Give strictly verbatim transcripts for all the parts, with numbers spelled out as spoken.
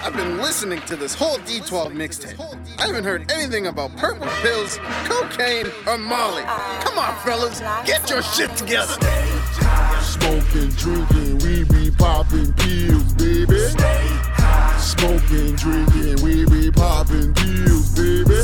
I've been listening to this whole D twelve mixtape. I haven't heard anything about purple pills, cocaine, or Molly. Come on, fellas, get your shit together. Smoking, drinking, we be popping pills, baby. Smoking, drinking, we be popping pills, baby.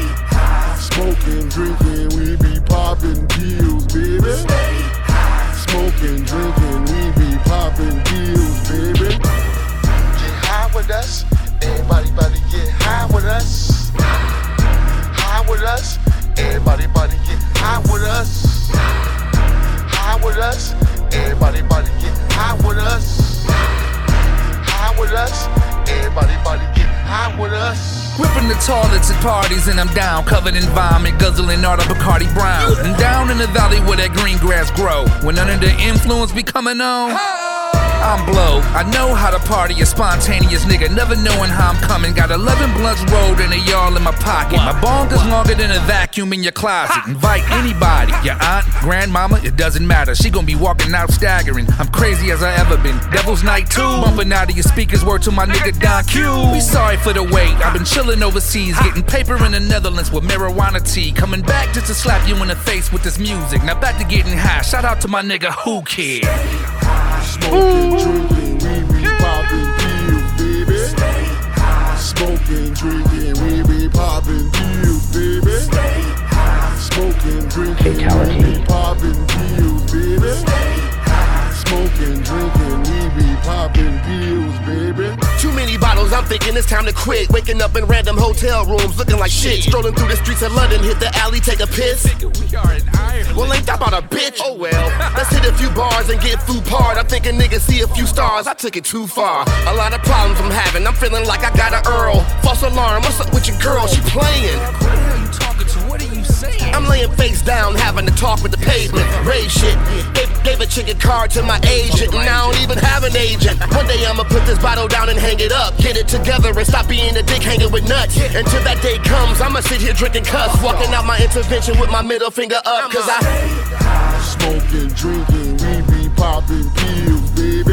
Smoking, drinking, we be popping pills, baby. Smoking, drinking, we be popping pills, baby. Get high with us, everybody, buddy, get high with us. High with us, everybody, buddy, get high with us. High with us, everybody, buddy, get high with us. High with us, everybody, buddy, get high with us. Whipping the toilets at parties and I'm down, covered in vomit, guzzling all the Bacardi Brown. And down in the valley where that green grass grow, when under the influence be coming on. I'm blow, I know how to party, a spontaneous nigga, never knowing how I'm coming. Got eleven blunts rolled and they all in my pocket. My bong is longer than a vacuum in your closet. Invite anybody, your aunt, grandmama, it doesn't matter. She gon' be walking out staggering. I'm crazy as I ever been. Devil's Night two, bumping out of your speakers, word to my nigga Don Q. We sorry for the wait, I've been chilling overseas, getting paper in the Netherlands with marijuana tea. Coming back just to slap you in the face with this music. Now back to getting high, shout out to my nigga Who Kid. Smoking, drinking, we be popping pills, baby. Smoking, drinking, we be popping pills, baby. Smoking, drinking, we be popping pills, baby. Smoking, drinking, we be popping pills, baby. Too many bottles, I'm thinking it's time to quit. Waking up in random hotel rooms, looking like shit. Strolling through the streets of London, hit the alley, take a piss. Well, ain't that about a bitch? Oh well, let's hit a few bars and get food part. I'm thinking niggas see a few stars, I took it too far. A lot of problems I'm having, I'm feeling like I got an Earl. False alarm, what's up with your girl? She playing. Who the hell you talking to? What are you saying? I'm laying face down, having to talk with the pavement. Raise shit, gave, gave a chick a card to my agent, and I don't even have an agent. One day I'ma put this bottle down and hang it up. Get it together and stop being a dick hanging with nuts. Until that day comes, I'ma sit here drinking cuss, walking out my intervention with my middle finger up. Cause I smoking, drinking, we be popping pills, baby.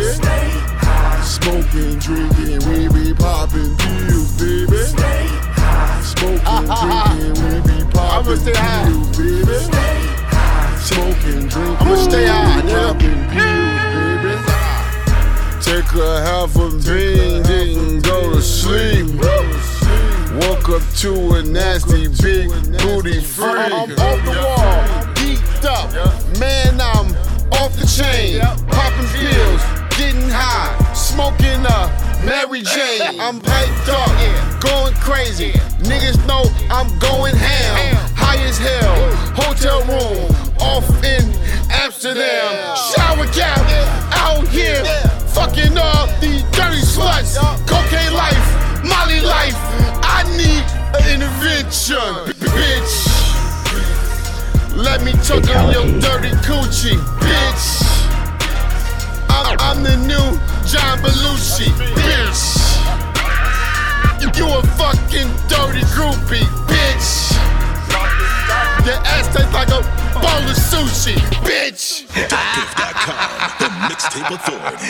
Smoking, drinking, we be popping pills, baby. Smoking, drinking, we be popping pills, baby. Smoking, drinking, I'ma stay high, we be popping pills, baby. Take a half a bean, didn't go to sleep. Woke up to a nasty big booty freak. I'm off the wall, geeked up, man, I'm off the chain. Popping pills, getting high, smoking a Mary Jane. I'm hyped up, going crazy. Niggas know I'm going ham, high as hell. Hotel room, off in Amsterdam. Shower cap, out here, fucking up these dirty sluts. Cocaine life, Molly life. I need an intervention, bitch. Let me choke on your dirty coochie, bitch. I'm, I'm the new John Belushi, bitch. You a fucking dirty groupie, bitch. Your ass tastes like a bowl of sushi, bitch. Dopgift dot com, the mixtape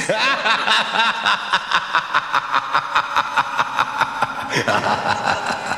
authority.